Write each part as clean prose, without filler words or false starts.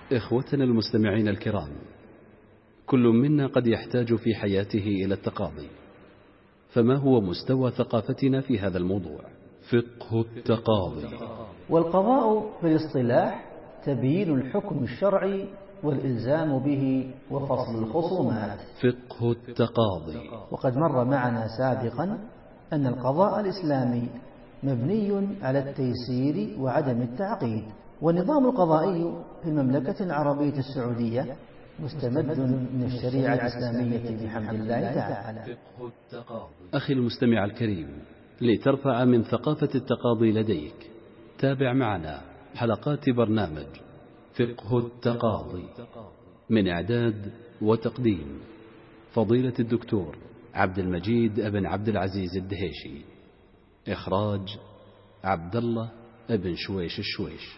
إخوتنا المستمعين الكرام، كل منا قد يحتاج في حياته إلى التقاضي، فما هو مستوى ثقافتنا في هذا الموضوع؟ فقه التقاضي. والقضاء في الاصطلاح تبيين الحكم الشرعي والإلزام به وفصل الخصومات. فقه التقاضي. وقد مر معنا سابقا أن القضاء الإسلامي مبني على التيسير وعدم التعقيد، والنظام القضائي في المملكة العربية السعودية مستمد من الشريعة الإسلامية بحمد الله تعالى. أخي المستمع الكريم، لترفع من ثقافة التقاضي لديك، تابع معنا حلقات برنامج فقه التقاضي من إعداد وتقديم فضيلة الدكتور عبد المجيد بن عبد العزيز الدهيشي، إخراج عبد الله بن شويش الشويش.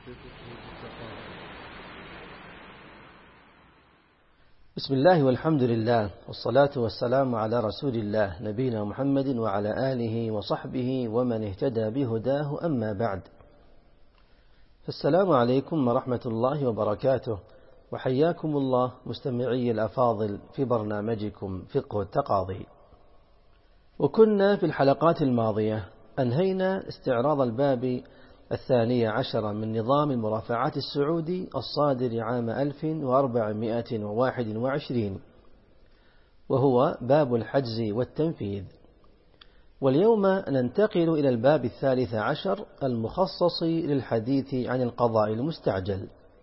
بسم الله والحمد لله والصلاة والسلام على رسول الله نبينا محمد وعلى آله وصحبه ومن اهتدى بهداه، أما بعد، السلام عليكم ورحمة الله وبركاته، وحياكم الله مستمعي الأفاضل في برنامجكم فقه التقاضي. وكنا في الحلقات الماضية أنهينا استعراض الباب 12 من نظام المرافعات السعودي الصادر عام 1421، وهو باب الحجز والتنفيذ. واليوم ننتقل إلى الباب 13 المخصص للحديث عن القضاء المستعجل.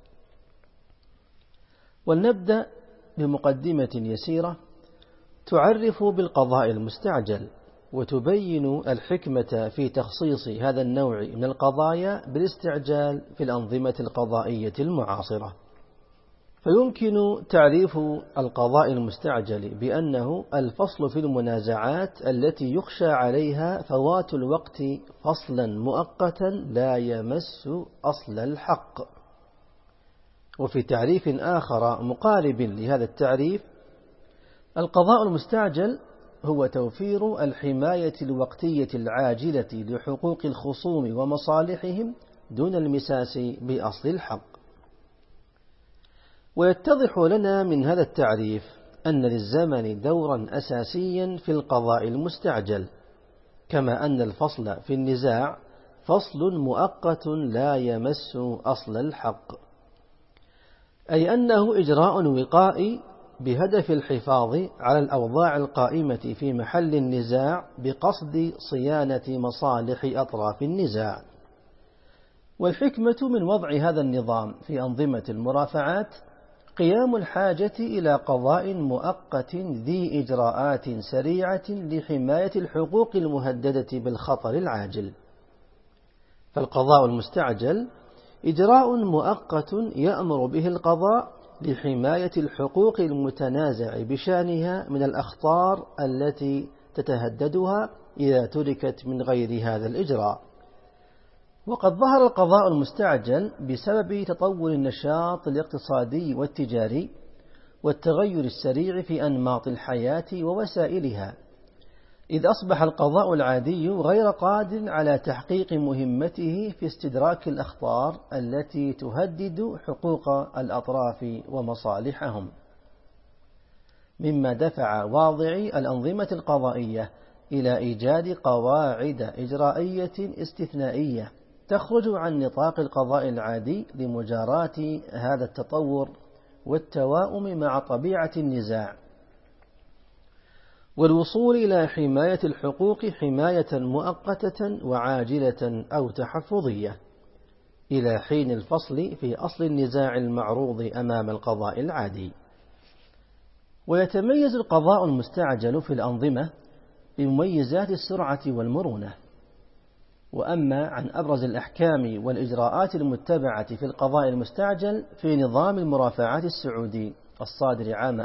ولنبدأ بمقدمة يسيرة تعرف بالقضاء المستعجل، وتبين الحكمة في تخصيص هذا النوع من القضايا بالاستعجال في الأنظمة القضائية المعاصرة. فيمكن تعريف القضاء المستعجل بأنه الفصل في المنازعات التي يخشى عليها فوات الوقت فصلا مؤقتا لا يمس أصل الحق. وفي تعريف آخر مقارب لهذا التعريف، القضاء المستعجل هو توفير الحماية الوقتية العاجلة لحقوق الخصوم ومصالحهم دون المساس بأصل الحق. ويتضح لنا من هذا التعريف أن للزمن دورا أساسيا في القضاء المستعجل، كما أن الفصل في النزاع فصل مؤقت لا يمس أصل الحق، أي أنه إجراء وقائي بهدف الحفاظ على الأوضاع القائمة في محل النزاع بقصد صيانة مصالح أطراف النزاع. والحكمة من وضع هذا النظام في أنظمة المرافعات قيام الحاجة إلى قضاء مؤقت ذي إجراءات سريعة لحماية الحقوق المهددة بالخطر العاجل. فالقضاء المستعجل إجراء مؤقت يأمر به القضاء لحماية الحقوق المتنازع بشأنها من الأخطار التي تتهددها إذا تركت من غير هذا الإجراء. وقد ظهر القضاء المستعجل بسبب تطور النشاط الاقتصادي والتجاري والتغير السريع في أنماط الحياة ووسائلها، إذ أصبح القضاء العادي غير قادر على تحقيق مهمته في استدراك الأخطار التي تهدد حقوق الأطراف ومصالحهم، مما دفع واضعي الأنظمة القضائية إلى إيجاد قواعد إجرائية استثنائية تخرج عن نطاق القضاء العادي لمجاراة هذا التطور والتواؤم مع طبيعة النزاع، والوصول إلى حماية الحقوق حماية مؤقتة وعاجلة أو تحفظية إلى حين الفصل في أصل النزاع المعروض أمام القضاء العادي. ويتميز القضاء المستعجل في الأنظمة بمميزات السرعة والمرونة. وأما عن أبرز الأحكام والإجراءات المتبعة في القضاء المستعجل في نظام المرافعات السعودي الصادر عام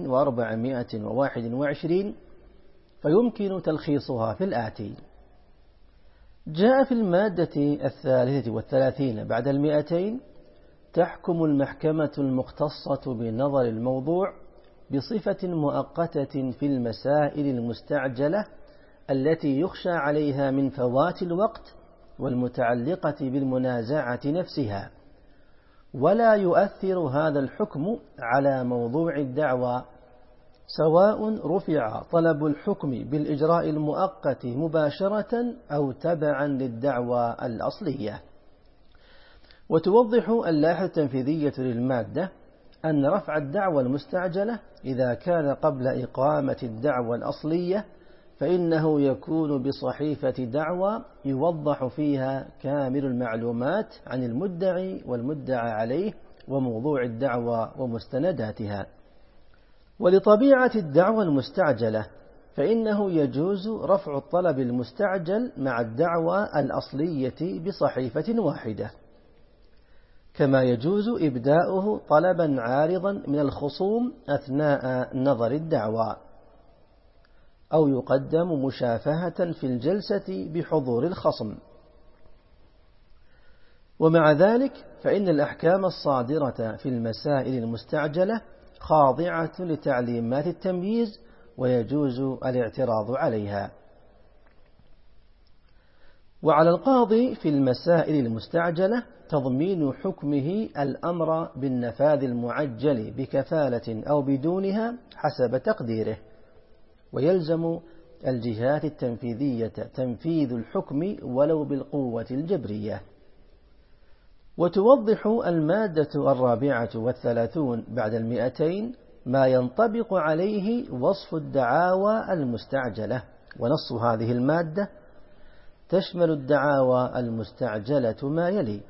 1421، فيمكن تلخيصها في الآتي: جاء في المادة 33 بعد 200: تحكم المحكمة المختصة بنظر الموضوع بصفة مؤقتة في المسائل المستعجلة التي يخشى عليها من فوات الوقت والمتعلقة بالمنازعة نفسها، ولا يؤثر هذا الحكم على موضوع الدعوى، سواء رفع طلب الحكم بالإجراء المؤقت مباشرة أو تبعا للدعوى الأصلية. وتوضح اللائحة التنفيذية للمادة أن رفع الدعوى المستعجلة إذا كان قبل إقامة الدعوى الأصلية فإنه يكون بصحيفة دعوى يوضح فيها كامل المعلومات عن المدعي والمدعى عليه وموضوع الدعوى ومستنداتها. ولطبيعة الدعوى المستعجلة فإنه يجوز رفع الطلب المستعجل مع الدعوى الأصلية بصحيفة واحدة، كما يجوز إبداؤه طلبا عارضا من الخصوم أثناء نظر الدعوى، أو يقدم مشافهة في الجلسة بحضور الخصم. ومع ذلك فإن الأحكام الصادرة في المسائل المستعجلة خاضعة لتعليمات التمييز ويجوز الاعتراض عليها. وعلى القاضي في المسائل المستعجلة تضمين حكمه الأمر بالنفاذ المعجل بكفالة أو بدونها حسب تقديره، ويلزم الجهات التنفيذية تنفيذ الحكم ولو بالقوة الجبرية. وتوضح المادة 34 بعد 200 ما ينطبق عليه وصف الدعاوى المستعجلة. ونص هذه المادة: تشمل الدعاوى المستعجلة ما يلي: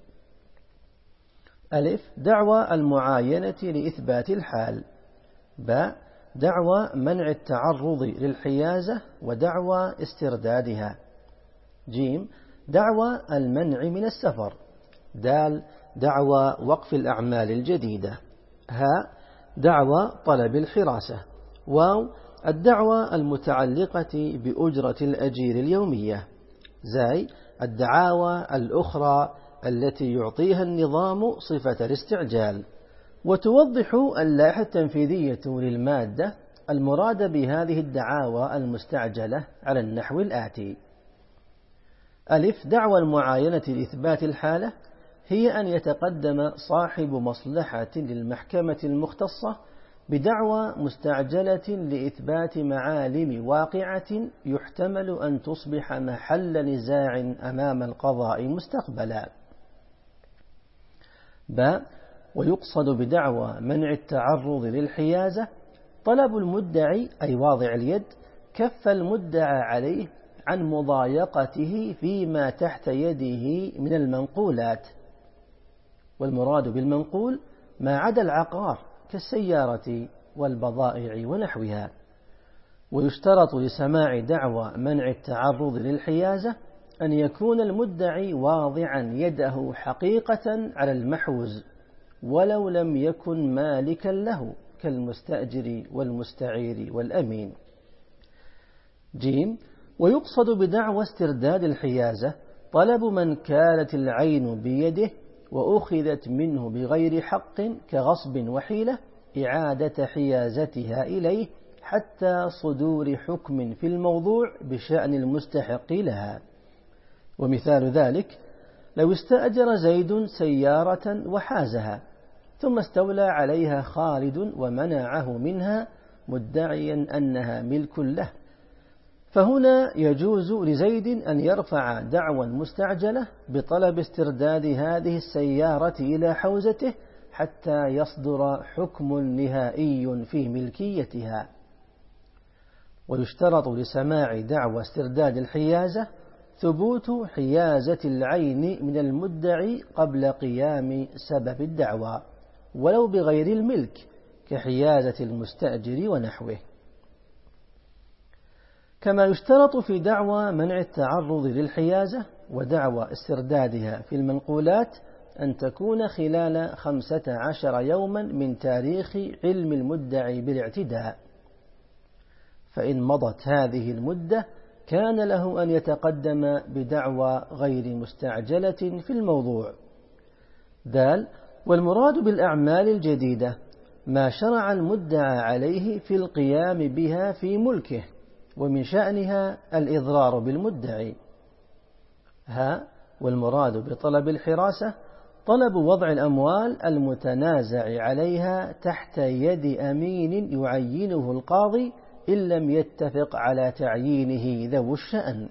أ. دعوى المعاينة لإثبات الحال. ب. دعوى منع التعرض للحيازة ودعوى استردادها. ج. دعوى المنع من السفر. د. دعوى وقف الأعمال الجديدة. ه. دعوى طلب الحراسة. واو. الدعوى المتعلقة بأجرة الأجير اليومية. زي الدعاوى الأخرى التي يعطيها النظام صفة الاستعجال. وتوضح اللائحة التنفيذية للمادة المراد بهذه الدعاوى المستعجلة على النحو الآتي: أ. دعوى المعاينة لإثبات الحالة هي أن يتقدم صاحب مصلحة للمحكمة المختصة بدعوى مستعجلة لإثبات معالم واقعة يحتمل أن تصبح محل نزاع أمام القضاء مستقبلا. ب. ويقصد بدعوى منع التعرض للحيازة طلب المدعي أي واضع اليد كف المدعى عليه عن مضايقته فيما تحت يده من المنقولات، والمراد بالمنقول ما عدا العقار كالسيارة والبضائع ونحوها. ويشترط لسماع دعوى منع التعرض للحيازة أن يكون المدعي واضعا يده حقيقة على المحوز ولو لم يكن مالكا له كالمستأجر والمستعير والأمين. ج. ويقصد بدعوى استرداد الحيازة طلب من كانت العين بيده وأخذت منه بغير حق كغصب وحيلة إعادة حيازتها إليه حتى صدور حكم في الموضوع بشأن المستحق لها. ومثال ذلك: لو استأجر زيد سيارة وحازها ثم استولى عليها خالد ومنعه منها مدعيا أنها ملك له، فهنا يجوز لزيد أن يرفع دعوى مستعجلة بطلب استرداد هذه السيارة إلى حوزته حتى يصدر حكم نهائي في ملكيتها. ويشترط لسماع دعوى استرداد الحيازة ثبوت حيازة العين من المدعي قبل قيام سبب الدعوى ولو بغير الملك كحيازة المستأجر ونحوه. كما يشترط في دعوى منع التعرض للحيازة ودعوى استردادها في المنقولات أن تكون خلال 15 يوما من تاريخ علم المدعي بالاعتداء، فإن مضت هذه المدة كان له أن يتقدم بدعوى غير مستعجلة في الموضوع. د. والمراد بالأعمال الجديدة ما شرع المدعى عليه في القيام بها في ملكه ومن شأنها الإضرار بالمدعي. ه. والمراد بطلب الحراسة طلب وضع الأموال المتنازع عليها تحت يد أمين يعينه القاضي إن لم يتفق على تعيينه ذو الشأن.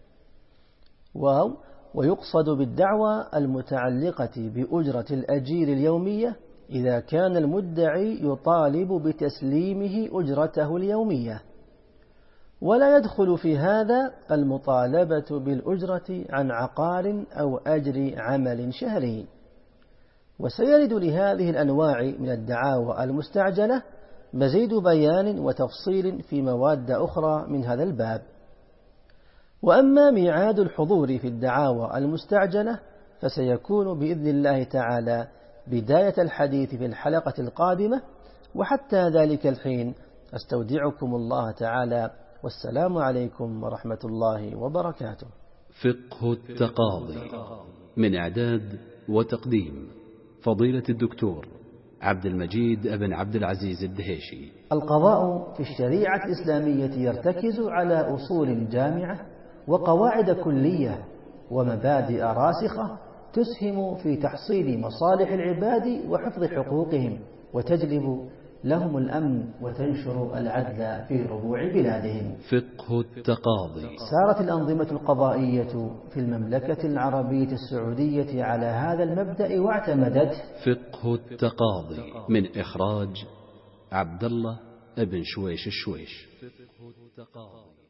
ويقصد بالدعوى المتعلقة بأجرة الأجير اليومية إذا كان المدعي يطالب بتسليمه أجرته اليومية، ولا يدخل في هذا المطالبة بالأجرة عن عقار أو أجر عمل شهري. وسيرد لهذه الأنواع من الدعاوى المستعجلة مزيد بيان وتفصيل في مواد أخرى من هذا الباب. وأما ميعاد الحضور في الدعاوى المستعجلة فسيكون بإذن الله تعالى بداية الحديث في الحلقة القادمة، وحتى ذلك الحين أستودعكم الله تعالى، والسلام عليكم ورحمة الله وبركاته. فقه التقاضي، من إعداد وتقديم فضيلة الدكتور عبد المجيد بن عبد العزيز الدهيشي. القضاء في الشريعة الإسلامية يرتكز على أصول جامعة وقواعد كلية ومبادئ راسخة تسهم في تحصيل مصالح العباد وحفظ حقوقهم، وتجلب لهم الأمن وتنشر العدل في ربوع بلادهم. فقه التقاضي. سارت الأنظمة القضائية في المملكة العربية السعودية على هذا المبدأ واعتمدت. فقه التقاضي من إخراج عبد الله بن شويش الشويش. فقه التقاضي.